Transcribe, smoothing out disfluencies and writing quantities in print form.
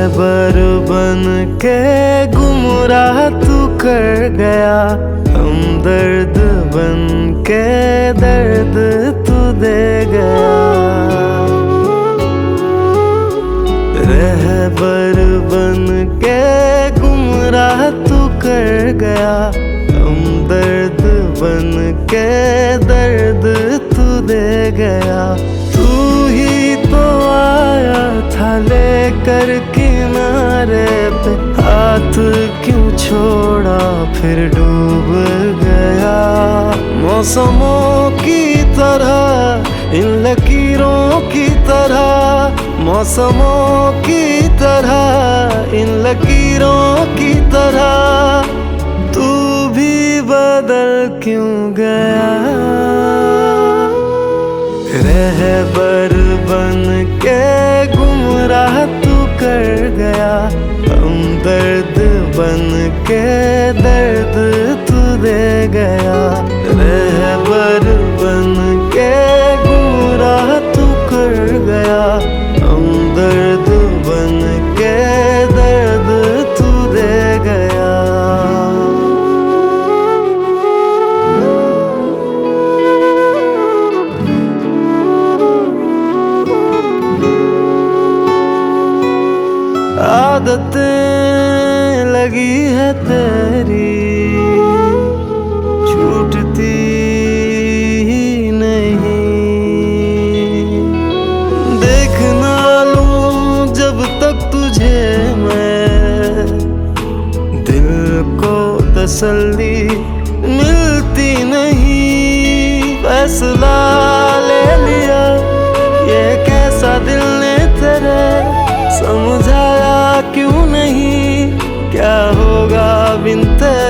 बन के गुमराह तू कर गया, हमदर्द बन के दर्द तू दे गया। रहबर बन के गुमराह तू कर गया, हमदर्द बन के दर्द तू दे गया। तू ही तो आया था लेकर किनारे पे, हाथ क्यों छोड़ा फिर डूब गया। मौसमों की तरह इन लकीरों की तरह, मौसमों की तरह इन लकीरों की तरह, तू भी बदल क्यों गया। रहबर बन के गुमराह तू कर गया, हमदर्द बन के दर्द तू दे गया। रहबर बन के गुमराह तू कर गया, हमदर्द बन के दर्द तू दे गया। आदतें लगी है तेरी, छूटती ही नहीं। देख ना लूं जब तक तुझे मैं, दिल को तसल्ली मिलती नहीं। फैसला ले लिया ये कैसा दिल ने तेरे, समझाया क्यों नहीं क्या होगा बिन तेरे।